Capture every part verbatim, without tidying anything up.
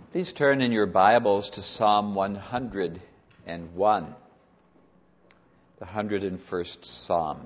Please turn in your Bibles to Psalm one hundred one, the one hundred first Psalm.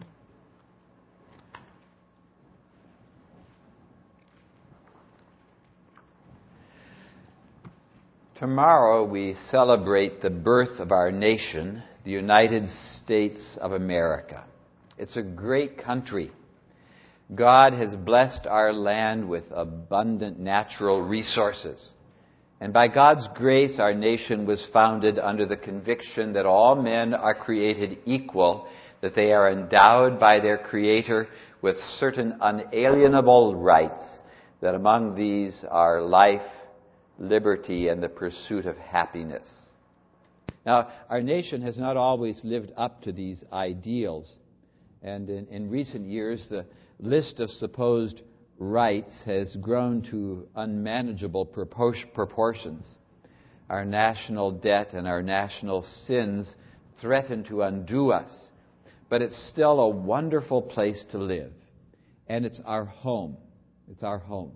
Tomorrow we celebrate the birth of our nation, the United States of America. It's a great country. God has blessed our land with abundant natural resources. And by God's grace, our nation was founded under the conviction that all men are created equal, that they are endowed by their Creator with certain unalienable rights, that among these are life, liberty, and the pursuit of happiness. Now, our nation has not always lived up to these ideals. And in, in recent years, the list of supposed rights has grown to unmanageable proportions. Our national debt and our national sins threaten to undo us, but it's still a wonderful place to live, and it's our home. It's our home.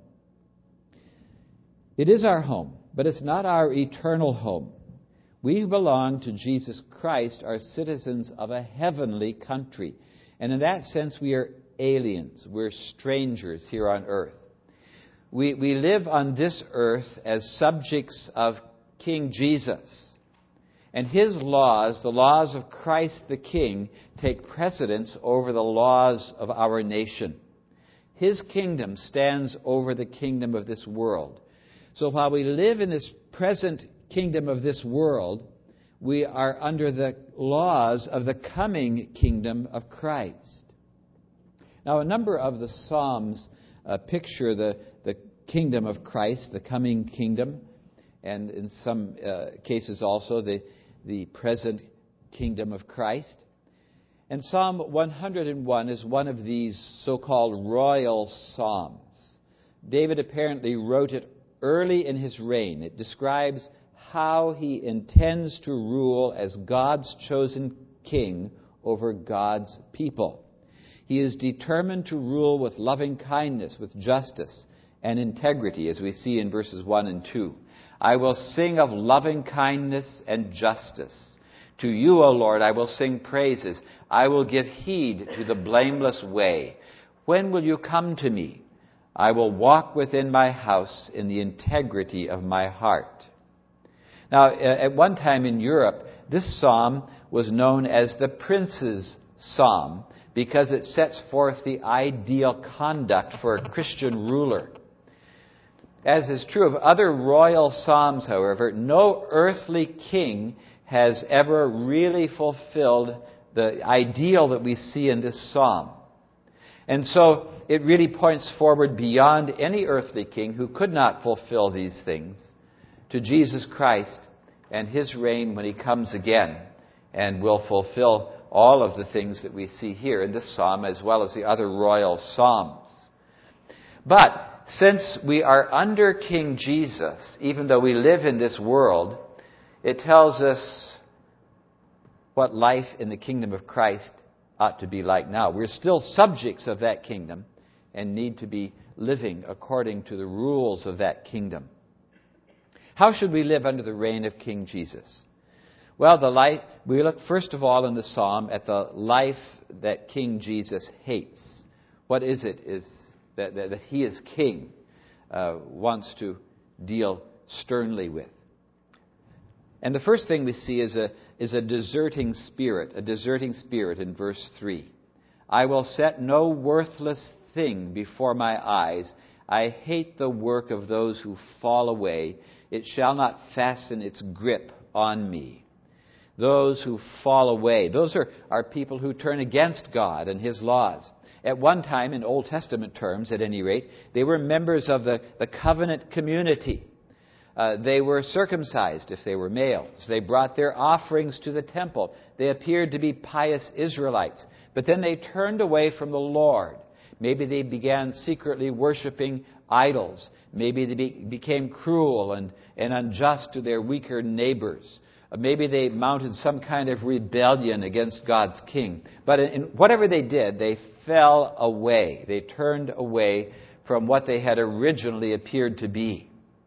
It is our home, but it's not our eternal home. We who belong to Jesus Christ are citizens of a heavenly country, and in that sense we are aliens. We're strangers here on earth. We, we live on this earth as subjects of King Jesus. And his laws, the laws of Christ the King, take precedence over the laws of our nation. His kingdom stands over the kingdom of this world. So while we live in this present kingdom of this world, we are under the laws of the coming kingdom of Christ. Now, a number of the Psalms uh, picture the, the kingdom of Christ, the coming kingdom, and in some uh, cases also the, the present kingdom of Christ. And Psalm one hundred one is one of these so-called royal psalms. David apparently wrote it early in his reign. It describes how he intends to rule as God's chosen king over God's people. He is determined to rule with loving kindness, with justice and integrity, as we see in verses one and two. I will sing of loving kindness and justice. To you, O Lord, I will sing praises. I will give heed to the blameless way. When will you come to me? I will walk within my house in the integrity of my heart. Now, at one time in Europe, this psalm was known as the Prince's Psalm, because it sets forth the ideal conduct for a Christian ruler. As is true of other royal psalms, however, no earthly king has ever really fulfilled the ideal that we see in this psalm. And so it really points forward beyond any earthly king who could not fulfill these things to Jesus Christ and his reign when he comes again and will fulfill all of the things that we see here in this psalm as well as the other royal psalms. But since we are under King Jesus, even though we live in this world, it tells us what life in the kingdom of Christ ought to be like now. We're still subjects of that kingdom and need to be living according to the rules of that kingdom. How should we live under the reign of King Jesus? Well, the life, we look first of all in the psalm at the life that King Jesus hates. What is it is that, that, that he is king, uh, wants to deal sternly with. And the first thing we see is a, is a deserting spirit, a deserting spirit in verse three. I will set no worthless thing before my eyes. I hate the work of those who fall away. It shall not fasten its grip on me. Those who fall away, those are, are people who turn against God and his laws. At one time, in Old Testament terms at any rate, they were members of the, the covenant community. Uh, they were circumcised if they were males. They brought their offerings to the temple. They appeared to be pious Israelites. But then they turned away from the Lord. Maybe they began secretly worshiping idols. Maybe they be, became cruel and, and unjust to their weaker neighbors. Maybe they mounted some kind of rebellion against God's king. But in, in whatever they did, they fell away. They turned away from what they had originally appeared to be.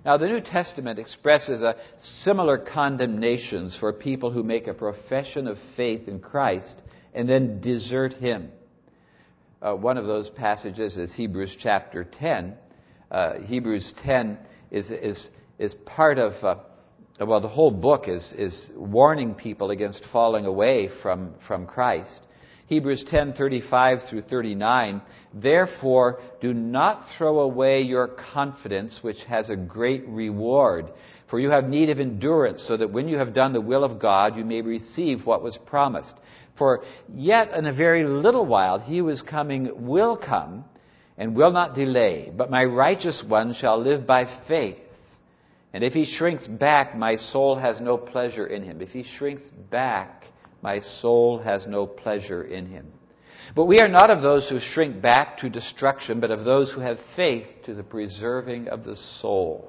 Now, the New Testament expresses a similar condemnations for people who make a profession of faith in Christ and then desert Him. Uh, one of those passages is Hebrews chapter ten. Uh, Hebrews ten is is is part of uh, well, the whole book is is warning people against falling away from from Christ. Hebrews ten thirty-five through thirty-nine. Therefore, do not throw away your confidence, which has a great reward. For you have need of endurance, so that when you have done the will of God, you may receive what was promised. For yet in a very little while he who is coming will come, and will not delay. But my righteous one shall live by faith. And if he shrinks back, my soul has no pleasure in him. If he shrinks back, my soul has no pleasure in him. But we are not of those who shrink back to destruction, but of those who have faith to the preserving of the soul.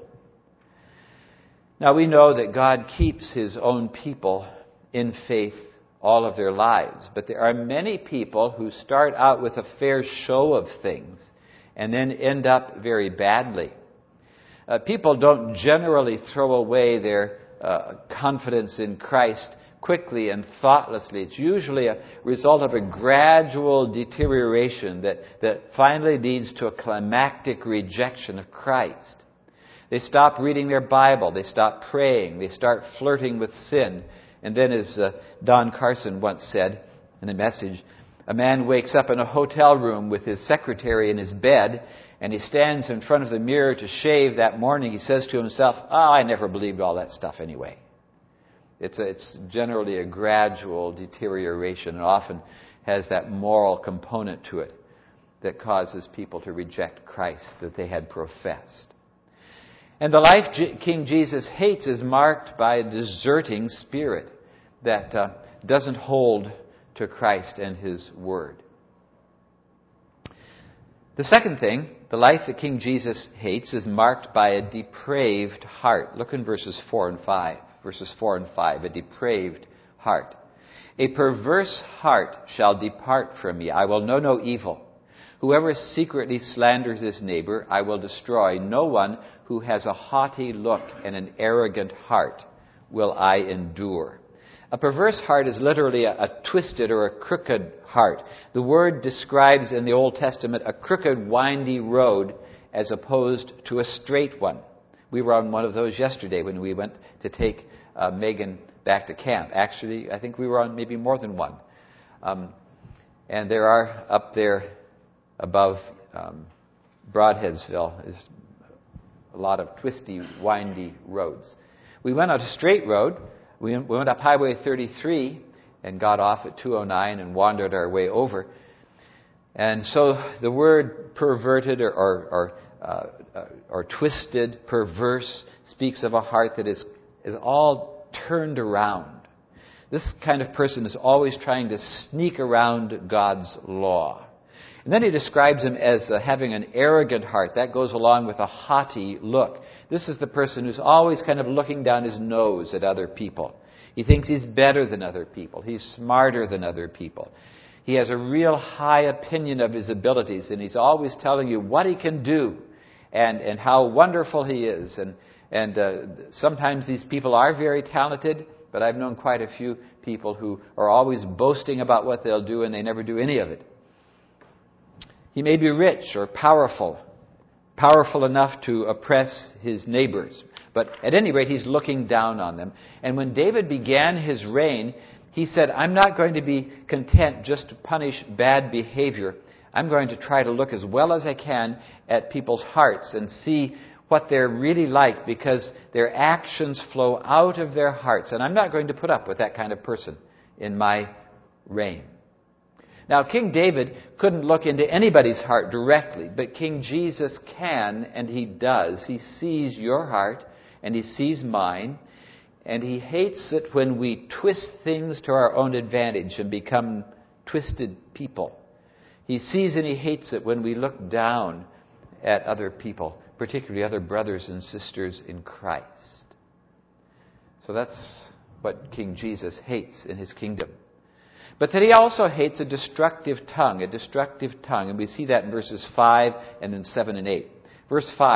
Now we know that God keeps His own people in faith all of their lives. But there are many people who start out with a fair show of things and then end up very badly. Uh, people don't generally throw away their uh, confidence in Christ quickly and thoughtlessly. It's usually a result of a gradual deterioration that, that finally leads to a climactic rejection of Christ. They stop reading their Bible. They stop praying. They start flirting with sin. And then, as uh, Don Carson once said in a message, a man wakes up in a hotel room with his secretary in his bed, and he stands in front of the mirror to shave that morning. He says to himself, oh, I never believed all that stuff anyway. It's, a, it's generally a gradual deterioration and often has that moral component to it that causes people to reject Christ that they had professed. And the life G- King Jesus hates is marked by a deserting spirit that uh, doesn't hold to Christ and His Word. The second thing, the life that King Jesus hates is marked by a depraved heart. Look in verses four and five. Verses four and five, a depraved heart. A perverse heart shall depart from me. I will know no evil. Whoever secretly slanders his neighbor, I will destroy. No one who has a haughty look and an arrogant heart will I endure. A perverse heart is literally a, a twisted or a crooked heart. The word describes in the Old Testament a crooked, windy road as opposed to a straight one. We were on one of those yesterday when we went to take uh, Megan back to camp. Actually, I think we were on maybe more than one. Um, and there are up there above um, Broadheadsville is a lot of twisty, windy roads. We went on a straight road. We went up Highway thirty-three and got off at two oh nine and wandered our way over. And so the word perverted or, or, or, uh, or twisted, perverse, speaks of a heart that is, is all turned around. This kind of person is always trying to sneak around God's law. And then he describes him as uh, having an arrogant heart. That goes along with a haughty look. This is the person who's always kind of looking down his nose at other people. He thinks he's better than other people. He's smarter than other people. He has a real high opinion of his abilities, and he's always telling you what he can do and, and how wonderful he is. And, and uh, sometimes these people are very talented, but I've known quite a few people who are always boasting about what they'll do, and they never do any of it. He may be rich or powerful, powerful enough to oppress his neighbors. But at any rate, he's looking down on them. And when David began his reign, he said, I'm not going to be content just to punish bad behavior. I'm going to try to look as well as I can at people's hearts and see what they're really like, because their actions flow out of their hearts. And I'm not going to put up with that kind of person in my reign. Now, King David couldn't look into anybody's heart directly, but King Jesus can, and He does. He sees your heart, and He sees mine, and He hates it when we twist things to our own advantage and become twisted people. He sees and He hates it when we look down at other people, particularly other brothers and sisters in Christ. So that's what King Jesus hates in His kingdom. But that He also hates a destructive tongue, a destructive tongue. And we see that in verses five and then seven and eight. Verse five,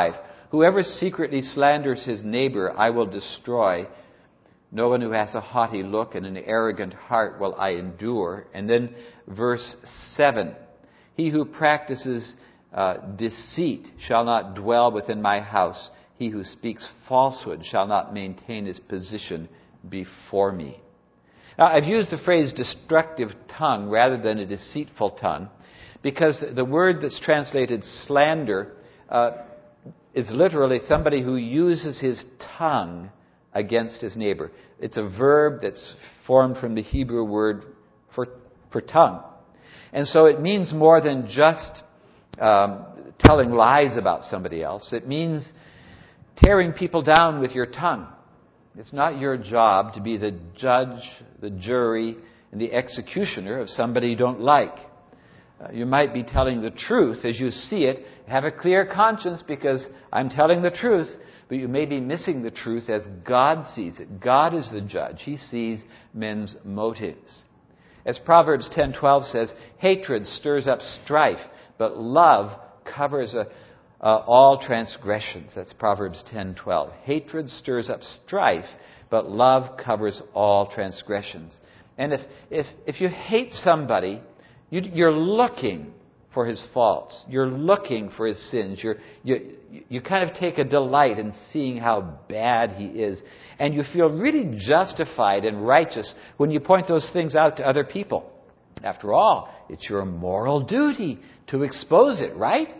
Whoever secretly slanders his neighbor, I will destroy. No one who has a haughty look and an arrogant heart will I endure. And then verse seven. He who practices uh, deceit shall not dwell within my house. He who speaks falsehood shall not maintain his position before me. Now, I've used the phrase destructive tongue rather than a deceitful tongue because the word that's translated slander uh, is literally somebody who uses his tongue against his neighbor. It's a verb that's formed from the Hebrew word for, for tongue. And so it means more than just um, telling lies about somebody else. It means tearing people down with your tongue. It's not your job to be the judge, the jury, and the executioner of somebody you don't like. Uh, you might be telling the truth as you see it. Have a clear conscience because I'm telling the truth. But you may be missing the truth as God sees it. God is the judge. He sees men's motives. As Proverbs ten twelve says, hatred stirs up strife, but love covers a, uh, all transgressions. That's Proverbs ten twelve. Hatred stirs up strife, but love covers all transgressions. And if if if you hate somebody, you, you're looking for his faults. You're looking for his sins. You're, you you kind of take a delight in seeing how bad he is. And you feel really justified and righteous when you point those things out to other people. After all, it's your moral duty to expose it, right?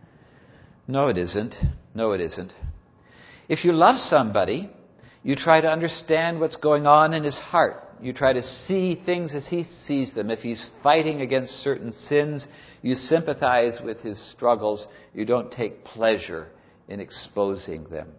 No, it isn't. No, it isn't. If you love somebody, you try to understand what's going on in his heart. You try to see things as he sees them. If he's fighting against certain sins, you sympathize with his struggles. You don't take pleasure in exposing them.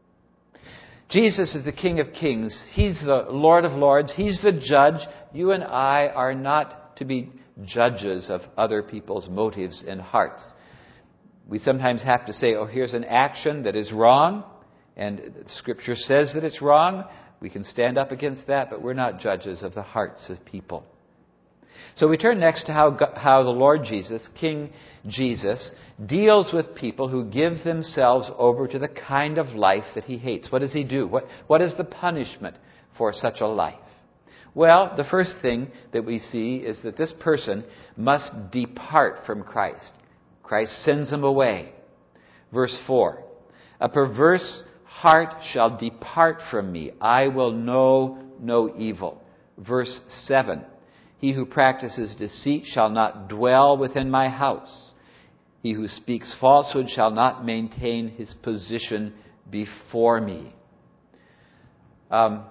Jesus is the King of Kings. He's the Lord of Lords. He's the judge. You and I are not to be judges of other people's motives and hearts. We sometimes have to say, oh, here's an action that is wrong, and Scripture says that it's wrong. We can stand up against that, but we're not judges of the hearts of people. So we turn next to how, how the Lord Jesus, King Jesus, deals with people who give themselves over to the kind of life that he hates. What does he do? What, what is the punishment for such a life? Well, the first thing that we see is that this person must depart from Christ. Christ sends him away. Verse four, a perverse heart shall depart from me. I will know no evil. Verse seven, he who practices deceit shall not dwell within my house. He who speaks falsehood shall not maintain his position before me. Um,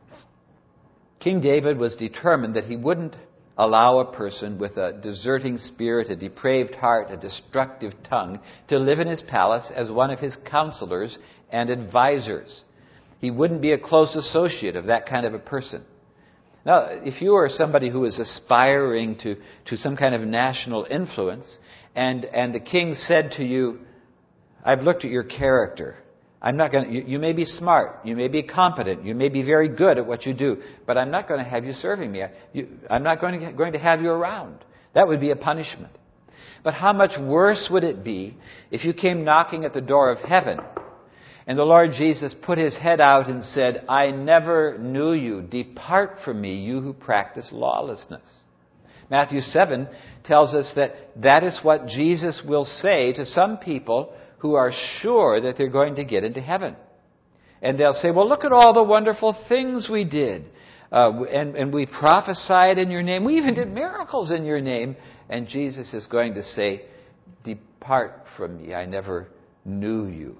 King David was determined that he wouldn't allow a person with a deserting spirit, a depraved heart, a destructive tongue to live in his palace as one of his counselors and advisors. He wouldn't be a close associate of that kind of a person. Now, if you are somebody who is aspiring to, to some kind of national influence, and, and the king said to you, I've looked at your character. I'm not going to, you, you may be smart, you may be competent, you may be very good at what you do, but I'm not going to have you serving me. I, you, I'm not going to, going to have you around. That would be a punishment. But how much worse would it be if you came knocking at the door of heaven and the Lord Jesus put his head out and said, I never knew you. Depart from me, you who practice lawlessness. Matthew seven tells us that that is what Jesus will say to some people who are sure that they're going to get into heaven. And they'll say, well, look at all the wonderful things we did. Uh, and, and we prophesied in your name. We even did miracles in your name. And Jesus is going to say, depart from me. I never knew you.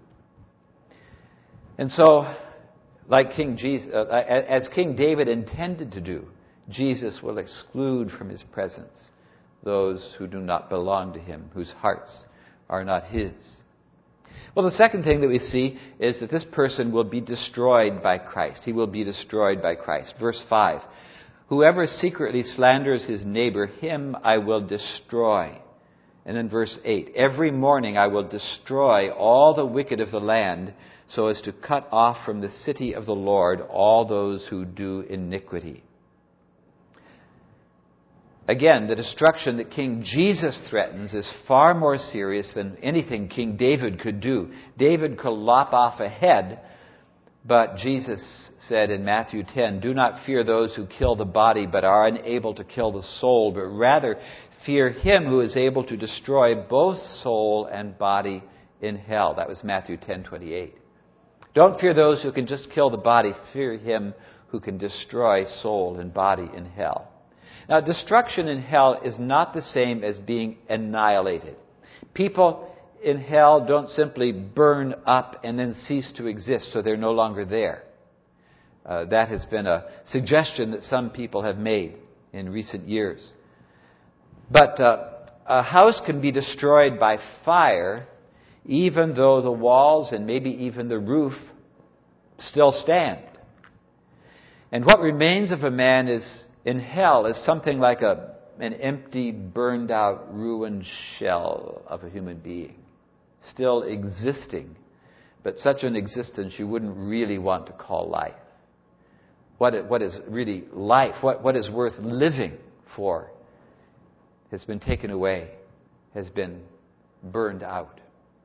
And so, like King Jesus, uh, as King David intended to do, Jesus will exclude from his presence those who do not belong to him, whose hearts are not his. Well, the second thing that we see is that this person will be destroyed by Christ. He will be destroyed by Christ. Verse five, whoever secretly slanders his neighbor, him I will destroy. And then verse eight, every morning I will destroy all the wicked of the land, so as to cut off from the city of the Lord all those who do iniquity. Again, the destruction that King Jesus threatens is far more serious than anything King David could do. David could lop off a head, but Jesus said in Matthew ten, "Do not fear those who kill the body but are unable to kill the soul, but rather fear him who is able to destroy both soul and body in hell." That was Matthew ten twenty-eight. Don't fear those who can just kill the body. Fear him who can destroy soul and body in hell. Now, destruction in hell is not the same as being annihilated. People in hell don't simply burn up and then cease to exist, so they're no longer there. Uh, that has been a suggestion that some people have made in recent years. But uh, a house can be destroyed by fire even though the walls and maybe even the roof still stand. And what remains of a man is in hell is something like a, an empty, burned out, ruined shell of a human being. Still existing, but such an existence you wouldn't really want to call life. What, what is really life, what, what is worth living for, has been taken away, has been burned out.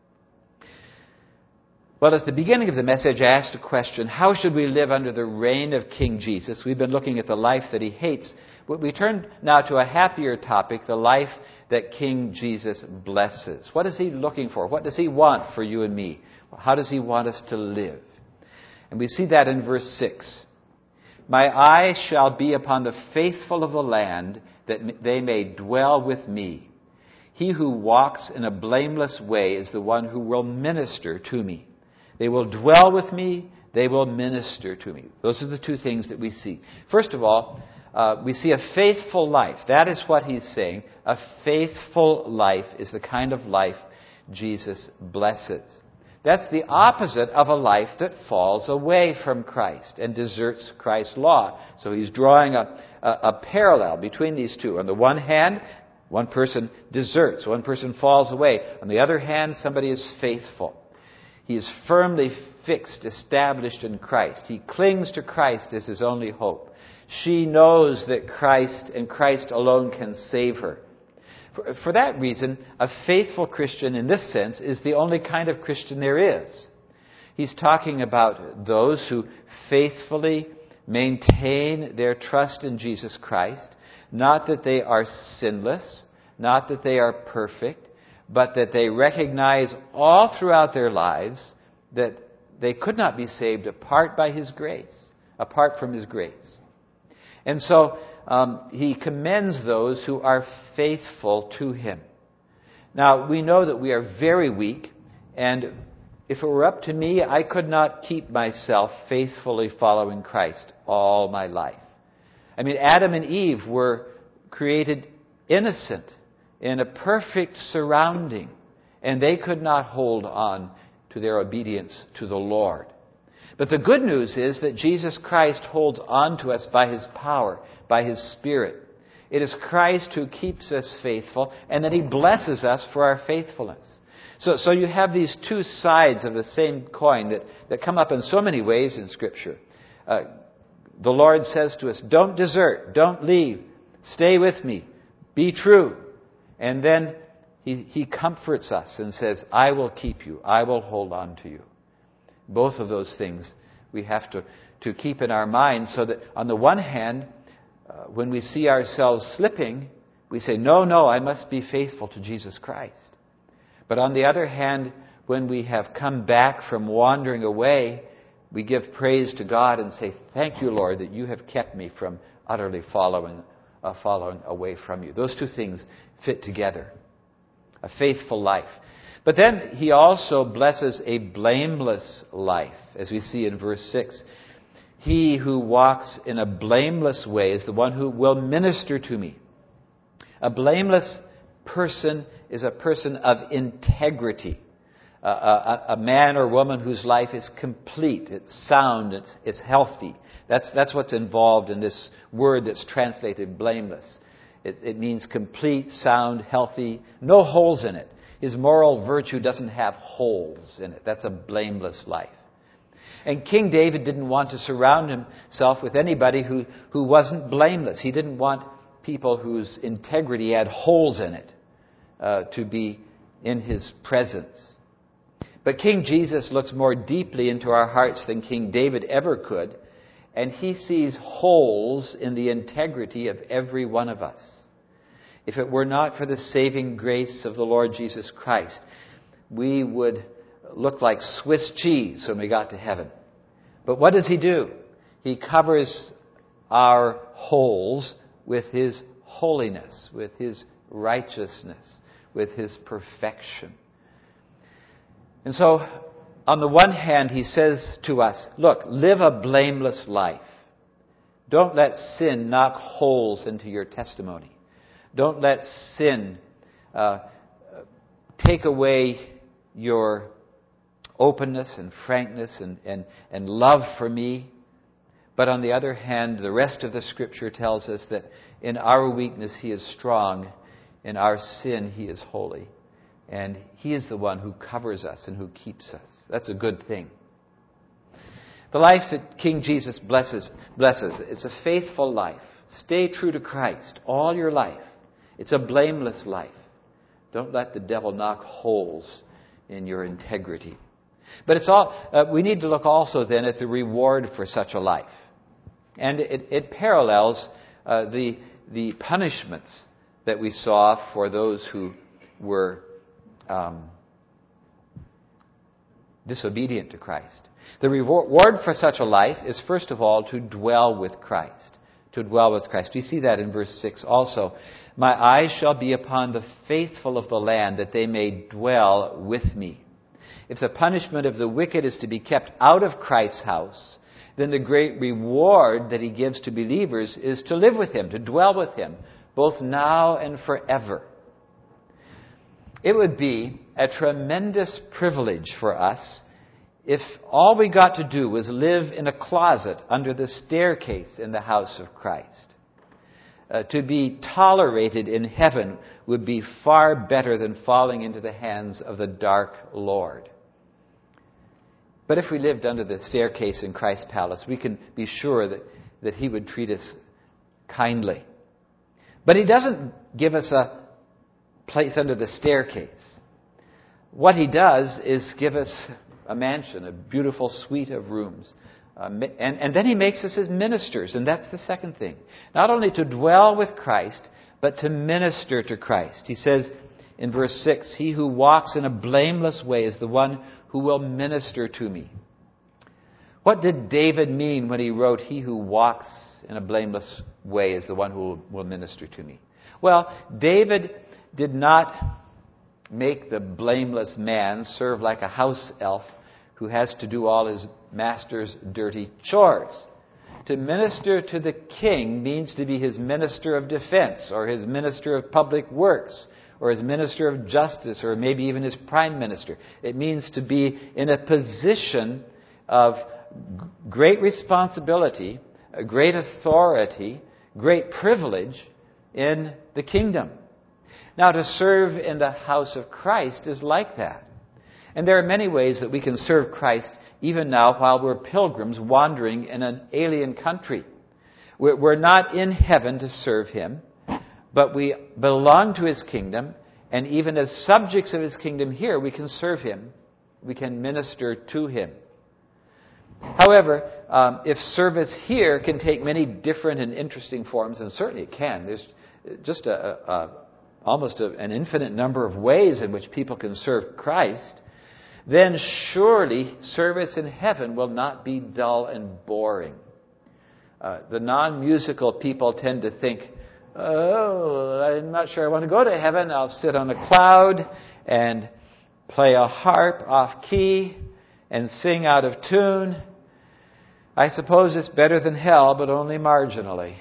Well, at the beginning of the message, I asked a question: how should we live under the reign of King Jesus? We've been looking at the life that he hates. But we turn now to a happier topic, the life that King Jesus blesses. What is he looking for? What does he want for you and me? How does he want us to live? And we see that in verse six. "My eye shall be upon the faithful of the land, that they may dwell with me. He who walks in a blameless way is the one who will minister to me. They will dwell with me, they will minister to me." Those are the two things that we see. First of all, uh, we see a faithful life. That is what he's saying. A faithful life is the kind of life Jesus blesses. That's the opposite of a life that falls away from Christ and deserts Christ's law. So he's drawing a, a, a parallel between these two. On the one hand, one person deserts, one person falls away. On the other hand, somebody is faithful. He is firmly fixed, established in Christ. He clings to Christ as his only hope. She knows that Christ and Christ alone can save her. For, for that reason, a faithful Christian in this sense is the only kind of Christian there is. He's talking about those who faithfully maintain their trust in Jesus Christ, not that they are sinless, not that they are perfect, but that they recognize all throughout their lives that they could not be saved apart by his grace, apart from his grace. And so um, he commends those who are faithful to him. Now, we know that we are very weak, and if it were up to me, I could not keep myself faithfully following Christ all my life. I mean, Adam and Eve were created innocent, in a perfect surrounding, and they could not hold on to their obedience to the Lord. But the good news is that Jesus Christ holds on to us by his power, by his Spirit. It is Christ who keeps us faithful, and that he blesses us for our faithfulness. So, so you have these two sides of the same coin that, that come up in so many ways in Scripture. Uh, the Lord says to us, "Don't desert, don't leave, stay with me, be true." And then he, he comforts us and says, "I will keep you. I will hold on to you." Both of those things we have to, to keep in our minds, so that on the one hand, uh, when we see ourselves slipping, we say, no, no, I must be faithful to Jesus Christ. But on the other hand, when we have come back from wandering away, we give praise to God and say, "Thank you, Lord, that you have kept me from utterly following, uh, following away from you." Those two things fit together. A faithful life. But then he also blesses a blameless life, as we see in verse six. "He who walks in a blameless way is the one who will minister to me." A blameless person is a person of integrity. Uh, a, a man or woman whose life is complete, it's sound, it's, it's healthy. That's, that's what's involved in this word that's translated blameless. It, it means complete, sound, healthy, no holes in it. His moral virtue doesn't have holes in it. That's a blameless life. And King David didn't want to surround himself with anybody who, who wasn't blameless. He didn't want people whose integrity had holes in it uh, to be in His presence. But King Jesus looks more deeply into our hearts than King David ever could, and He sees holes in the integrity of every one of us. If it were not for the saving grace of the Lord Jesus Christ, we would look like Swiss cheese when we got to heaven. But what does He do? He covers our holes with His holiness, with His righteousness, with His perfection. And so, on the one hand, He says to us, look, live a blameless life. Don't let sin knock holes into your testimony. Don't let sin uh, take away your openness and frankness and, and, and love for me. But on the other hand, the rest of the Scripture tells us that in our weakness He is strong, in our sin He is holy. And He is the one who covers us and who keeps us. That's a good thing. The life that King Jesus blesses, blesses is a faithful life. Stay true to Christ all your life. It's a blameless life. Don't let the devil knock holes in your integrity. But it's all. Uh, we need to look also then at the reward for such a life. And it, it parallels uh, the, the punishments that we saw for those who were um, disobedient to Christ. The reward for such a life is, first of all, to dwell with Christ. To dwell with Christ. We see that in verse six also. My eyes shall be upon the faithful of the land, that they may dwell with me. If the punishment of the wicked is to be kept out of Christ's house, then the great reward that He gives to believers is to live with Him, to dwell with Him, both now and forever. It would be a tremendous privilege for us if all we got to do was live in a closet under the staircase in the house of Christ. Uh, to be tolerated in heaven would be far better than falling into the hands of the dark Lord. But if we lived under the staircase in Christ's palace, we can be sure that, that He would treat us kindly. But He doesn't give us a place under the staircase. What He does is give us a mansion, a beautiful suite of rooms. Um, and, and then He makes us His ministers, and that's the second thing. Not only to dwell with Christ, but to minister to Christ. He says in verse six, He who walks in a blameless way is the one who will minister to me. What did David mean when he wrote, He who walks in a blameless way is the one who will minister to me? Well, David did not make the blameless man serve like a house elf who has to do all his master's dirty chores. To minister to the king means to be his minister of defense, or his minister of public works, or his minister of justice, or maybe even his prime minister. It means to be in a position of great responsibility, great authority, great privilege in the kingdom. Now, to serve in the house of Christ is like that. And there are many ways that we can serve Christ even now while we're pilgrims wandering in an alien country. We're not in heaven to serve Him, but we belong to His kingdom, and even as subjects of His kingdom here, we can serve Him. We can minister to Him. However, um, if service here can take many different and interesting forms, and certainly it can, there's just a, a, almost a, an infinite number of ways in which people can serve Christ, then surely service in heaven will not be dull and boring. Uh, the non-musical people tend to think, oh, I'm not sure I want to go to heaven. I'll sit on a cloud and play a harp off key and sing out of tune. I suppose it's better than hell, but only marginally.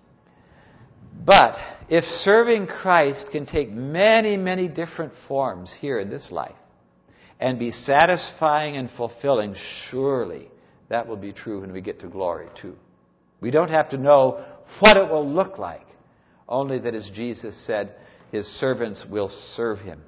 But if serving Christ can take many, many different forms here in this life and be satisfying and fulfilling, surely that will be true when we get to glory too. We don't have to know what it will look like, only that, as Jesus said, His servants will serve Him.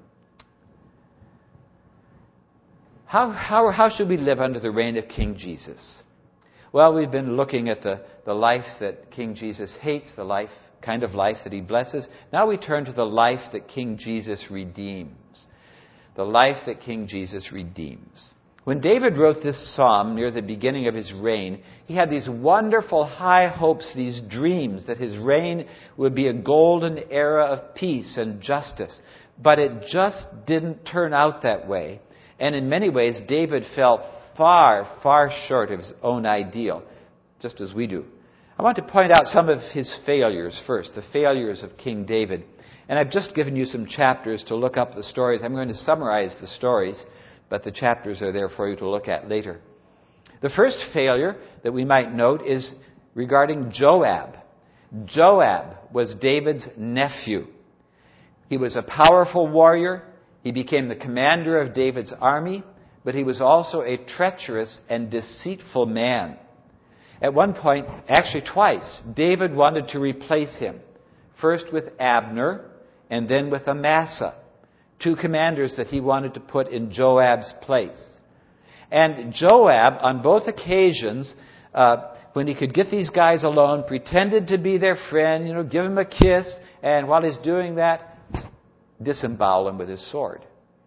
How, how, how should we live under the reign of King Jesus? Well, we've been looking at the, the life that King Jesus hates, the life kind of life that he blesses. Now we turn to the life that King Jesus redeems. The life that King Jesus redeems. When David wrote this psalm near the beginning of his reign, he had these wonderful high hopes, these dreams that his reign would be a golden era of peace and justice. But it just didn't turn out that way. And in many ways, David fell far, far short of his own ideal, just as we do. I want to point out some of his failures first, the failures of King David. And I've just given you some chapters to look up the stories. I'm going to summarize the stories, but the chapters are there for you to look at later. The first failure that we might note is regarding Joab. Joab was David's nephew. He was a powerful warrior. He became the commander of David's army, but he was also a treacherous and deceitful man. At one point, actually twice, David wanted to replace him. First with Abner, and then with Amasa. Two commanders that he wanted to put in Joab's place. And Joab, on both occasions, uh, when he could get these guys alone, pretended to be their friend, you know, give him a kiss, and while he's doing that, disembowel him with his sword.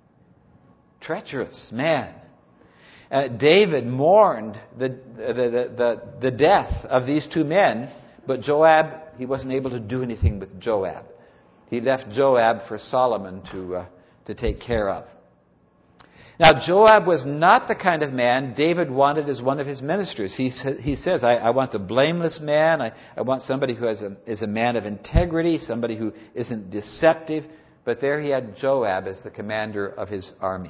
Treacherous man. Uh, David mourned the, the, the, the, the death of these two men, but Joab, he wasn't able to do anything with Joab. He left Joab for Solomon to, uh, to take care of. Now, Joab was not the kind of man David wanted as one of his ministers. He, sa- he says, I, I want the blameless man. I, I want somebody who has a, is a man of integrity, somebody who isn't deceptive. But there he had Joab as the commander of his army.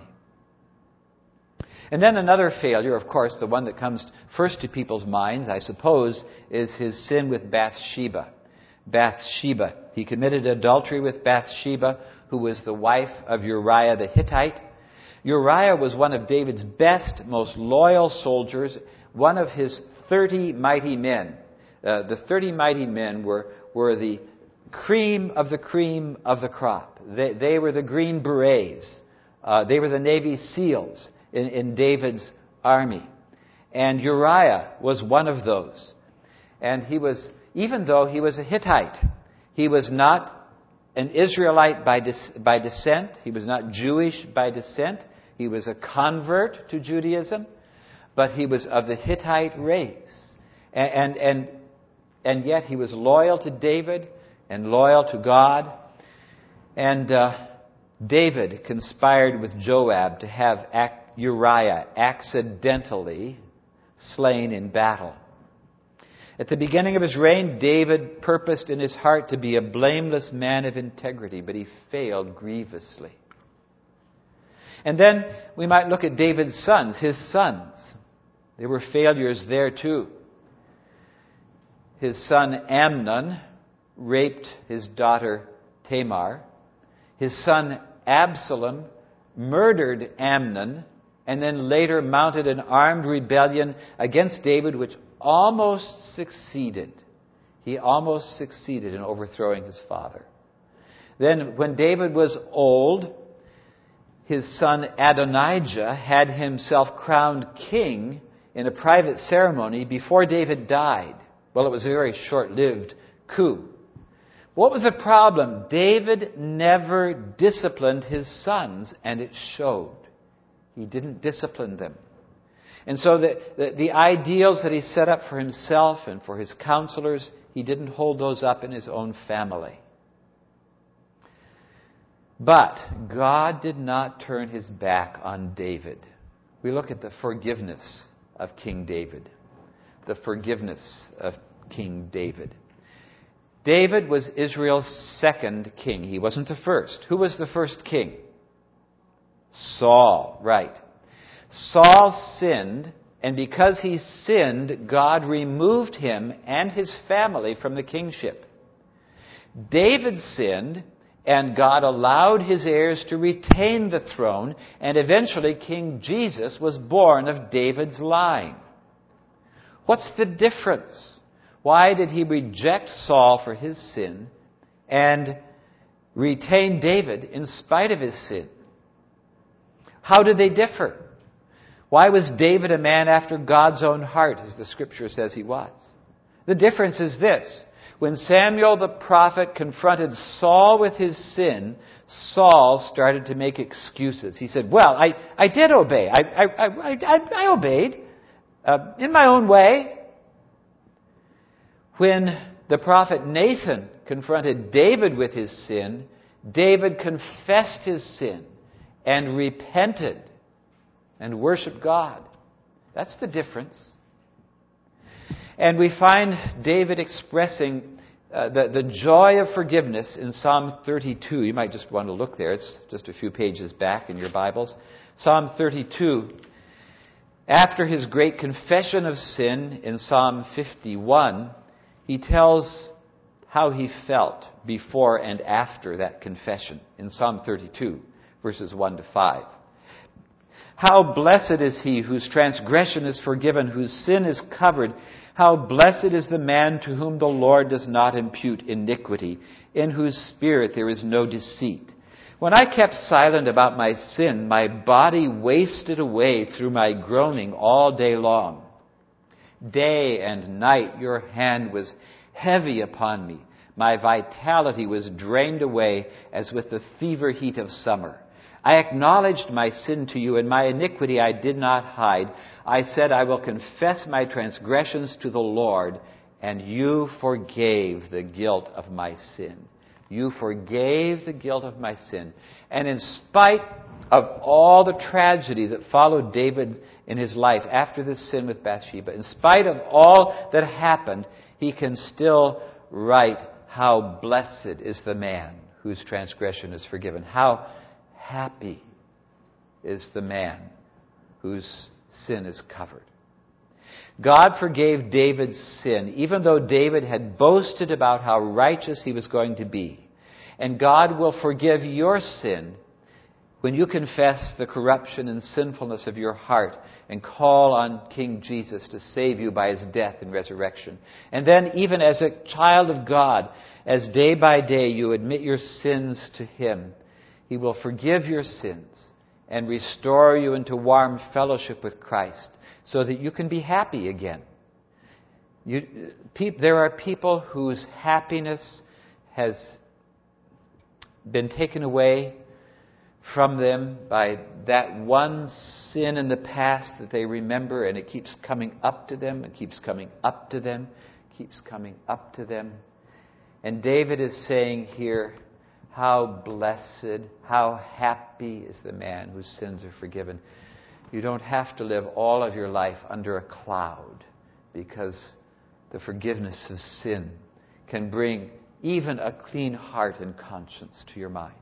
And then another failure, of course, the one that comes first to people's minds, I suppose, is his sin with Bathsheba. Bathsheba. He committed adultery with Bathsheba, who was the wife of Uriah the Hittite. Uriah was one of David's best, most loyal soldiers, one of his thirty mighty men. Uh, the thirty mighty men were, were the cream of the cream of the crop. They, they were the Green Berets. Uh, they were the Navy SEALs in, in David's army. And Uriah was one of those. And he was, even though he was a Hittite, he was not an Israelite by, dis, by descent. He was not Jewish by descent. He was a convert to Judaism, but he was of the Hittite race. And, and, and, and yet he was loyal to David and loyal to God. And uh, David conspired with Joab to have Uriah accidentally slain in battle. At the beginning of his reign, David purposed in his heart to be a blameless man of integrity, but he failed grievously. And then we might look at David's sons, his sons. There were failures there too. His son Amnon raped his daughter Tamar. His son Absalom murdered Amnon and then later mounted an armed rebellion against David, which almost succeeded. He almost succeeded in overthrowing his father. Then when David was old, his son Adonijah had himself crowned king in a private ceremony before David died. Well, it was a very short-lived coup. What was the problem? David never disciplined his sons, and it showed. He didn't discipline them. And so the, the, the ideals that he set up for himself and for his counselors, he didn't hold those up in his own family. But God did not turn his back on David. We look at the forgiveness of King David. The forgiveness of King David. David was Israel's second king. He wasn't the first. Who was the first king? Saul, right. Saul sinned, and because he sinned, God removed him and his family from the kingship. David sinned, and God allowed his heirs to retain the throne, and eventually King Jesus was born of David's line. What's the difference? Why did he reject Saul for his sin and retain David in spite of his sin? How did they differ? Why was David a man after God's own heart, as the Scripture says he was? The difference is this. When Samuel the prophet confronted Saul with his sin, Saul started to make excuses. He said, well, I, I did obey. I, I, I, I, I obeyed uh, in my own way. When the prophet Nathan confronted David with his sin, David confessed his sin and repented and worshiped God. That's the difference. And we find David expressing uh, the, the joy of forgiveness in Psalm thirty-two. You might just want to look there. It's just a few pages back in your Bibles. Psalm thirty-two. After his great confession of sin in Psalm fifty-one, he tells how he felt before and after that confession in Psalm thirty-two, verses one to five. How blessed is he whose transgression is forgiven, whose sin is covered. How blessed is the man to whom the Lord does not impute iniquity, in whose spirit there is no deceit. When I kept silent about my sin, my body wasted away through my groaning all day long. Day and night your hand was heavy upon me. My vitality was drained away as with the fever heat of summer. I acknowledged my sin to you, and my iniquity I did not hide. I said, I will confess my transgressions to the Lord, and you forgave the guilt of my sin. You forgave the guilt of my sin. And in spite of all the tragedy that followed David in his life after this sin with Bathsheba, in spite of all that happened, he can still write, how blessed is the man whose transgression is forgiven. How happy is the man whose sin is covered. God forgave David's sin, even though David had boasted about how righteous he was going to be. And God will forgive your sin when you confess the corruption and sinfulness of your heart and call on King Jesus to save you by his death and resurrection. And then even as a child of God, as day by day you admit your sins to him, he will forgive your sins and restore you into warm fellowship with Christ so that you can be happy again. You, pe- there are people whose happiness has been taken away from them by that one sin in the past that they remember, and it keeps coming up to them, it keeps coming up to them, keeps coming up to them. And David is saying here, how blessed, how happy is the man whose sins are forgiven. You don't have to live all of your life under a cloud, because the forgiveness of sin can bring even a clean heart and conscience to your mind.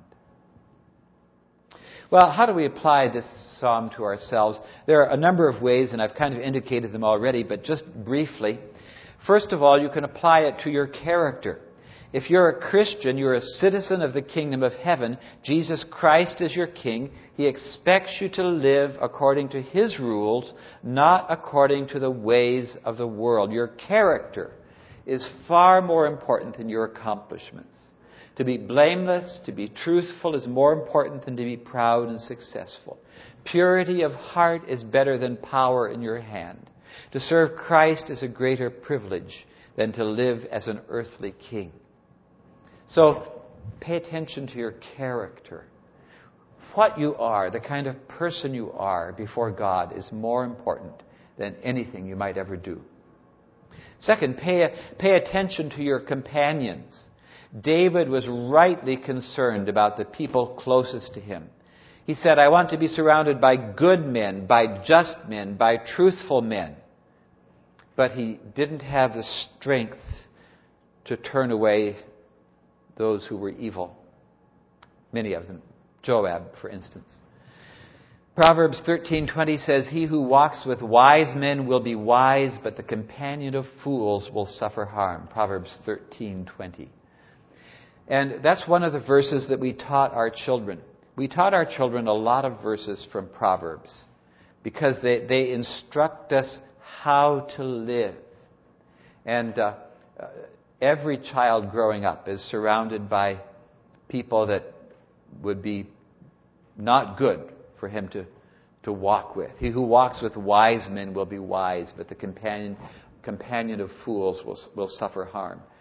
Well, how do we apply this psalm to ourselves? There are a number of ways, and I've kind of indicated them already, but just briefly. First of all, you can apply it to your character. If you're a Christian, you're a citizen of the kingdom of heaven. Jesus Christ is your king. He expects you to live according to his rules, not according to the ways of the world. Your character is far more important than your accomplishments. To be blameless, to be truthful is more important than to be proud and successful. Purity of heart is better than power in your hand. To serve Christ is a greater privilege than to live as an earthly king. So, pay attention to your character. What you are, the kind of person you are before God is more important than anything you might ever do. Second, pay, pay attention to your companions. David was rightly concerned about the people closest to him. He said, I want to be surrounded by good men, by just men, by truthful men. But he didn't have the strength to turn away those who were evil. Many of them. Joab, for instance. Proverbs thirteen twenty says, he who walks with wise men will be wise, but the companion of fools will suffer harm. Proverbs thirteen twenty. And that's one of the verses that we taught our children. We taught our children a lot of verses from Proverbs because they, they instruct us how to live. And uh, every child growing up is surrounded by people that would be not good for him to, to walk with. He who walks with wise men will be wise, but the companion, companion of fools will, will suffer harm.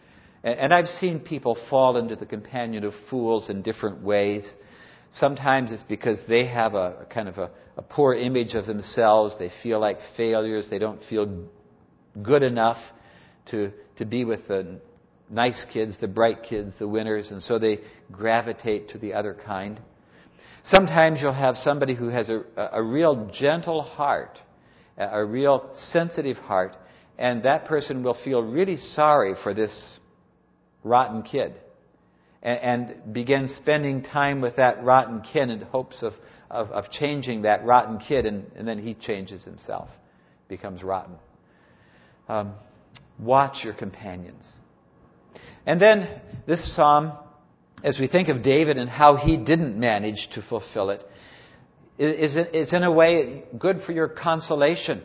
And, and I've seen people fall into the companion of fools in different ways. Sometimes it's because they have a, a kind of a, a poor image of themselves. They feel like failures. They don't feel good enough to, to be with the nice kids, the bright kids, the winners, and so they gravitate to the other kind. Sometimes you'll have somebody who has a, a real gentle heart, a real sensitive heart, and that person will feel really sorry for this rotten kid and, and begin spending time with that rotten kid in hopes of, of, of changing that rotten kid, and, and then he changes himself, becomes rotten. Um, watch your companions. And then this psalm, as we think of David and how he didn't manage to fulfill it, is, is in a way good for your consolation.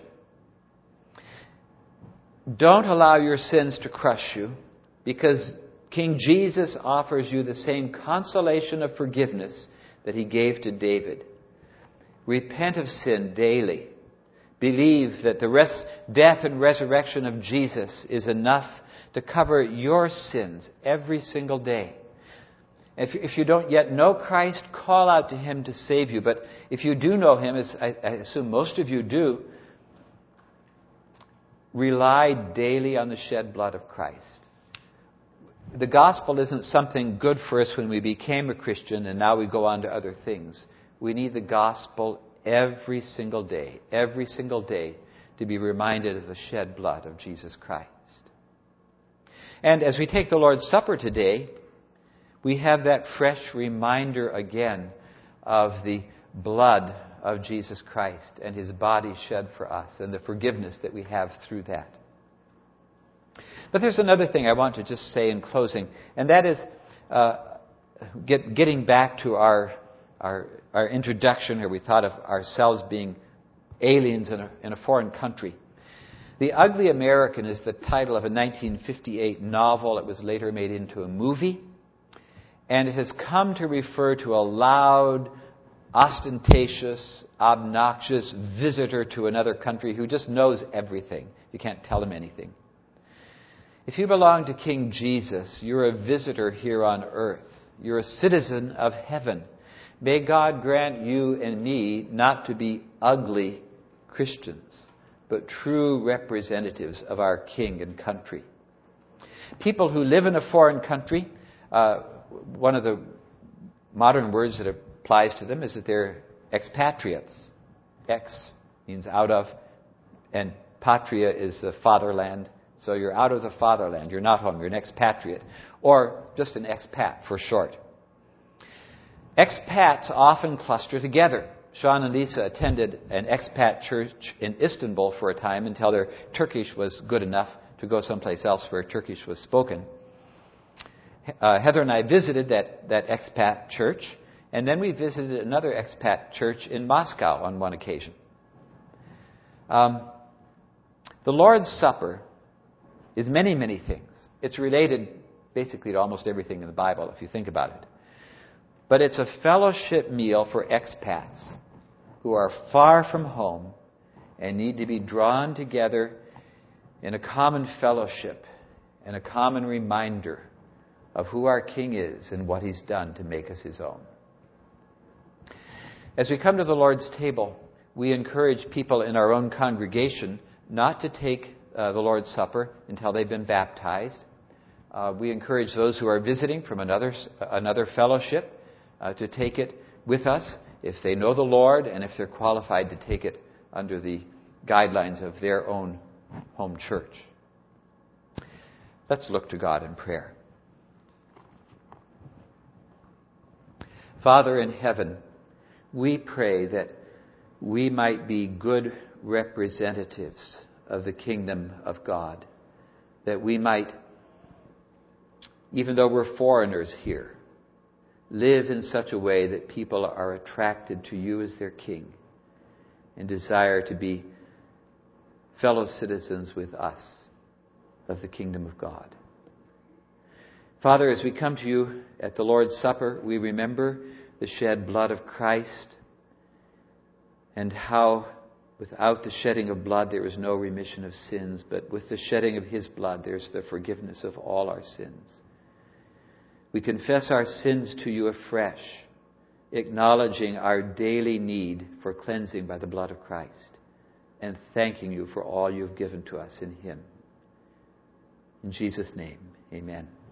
Don't allow your sins to crush you, because King Jesus offers you the same consolation of forgiveness that he gave to David. Repent of sin daily. Believe that the res- death and resurrection of Jesus is enough to cover your sins every single day. If, if you don't yet know Christ, call out to him to save you. But if you do know him, as I, I assume most of you do, rely daily on the shed blood of Christ. The gospel isn't something good for us when we became a Christian and now we go on to other things. We need the gospel every single day, every single day, to be reminded of the shed blood of Jesus Christ. And as we take the Lord's Supper today, we have that fresh reminder again of the blood of Jesus Christ and his body shed for us and the forgiveness that we have through that. But there's another thing I want to just say in closing, and that is uh, get, getting back to our, our, our introduction where we thought of ourselves being aliens in a, in a foreign country. The Ugly American is the title of a nineteen fifty-eight novel. It was later made into a movie. And it has come to refer to a loud, ostentatious, obnoxious visitor to another country who just knows everything. You can't tell him anything. If you belong to King Jesus, you're a visitor here on earth. You're a citizen of heaven. May God grant you and me not to be ugly Christians, but true representatives of our King and country. People who live in a foreign country, uh, one of the modern words that applies to them is that they're expatriates. Ex means out of, and patria is the fatherland. So you're out of the fatherland. You're not home. You're an expatriate. Or just an expat for short. Expats often cluster together. Sean and Lisa attended an expat church in Istanbul for a time until their Turkish was good enough to go someplace else where Turkish was spoken. Uh, Heather and I visited that, that expat church, and then we visited another expat church in Moscow on one occasion. Um, the Lord's Supper is many, many things. It's related basically to almost everything in the Bible, if you think about it. But it's a fellowship meal for expats who are far from home and need to be drawn together in a common fellowship and a common reminder of who our King is and what he's done to make us his own. As we come to the Lord's table, we encourage people in our own congregation not to take uh, the Lord's Supper until they've been baptized. Uh, we encourage those who are visiting from another another fellowship uh, to take it with us if they know the Lord and if they're qualified to take it under the guidelines of their own home church. Let's look to God in prayer. Father in heaven, we pray that we might be good representatives of the kingdom of God, that we might, even though we're foreigners here, live in such a way that people are attracted to you as their King and desire to be fellow citizens with us of the kingdom of God. Father, as we come to you at the Lord's Supper, we remember the shed blood of Christ and how Without the shedding of blood, there is no remission of sins, but with the shedding of His blood, there's the forgiveness of all our sins. We confess our sins to You afresh, acknowledging our daily need for cleansing by the blood of Christ, and thanking You for all You've given to us in Him. In Jesus' name, amen.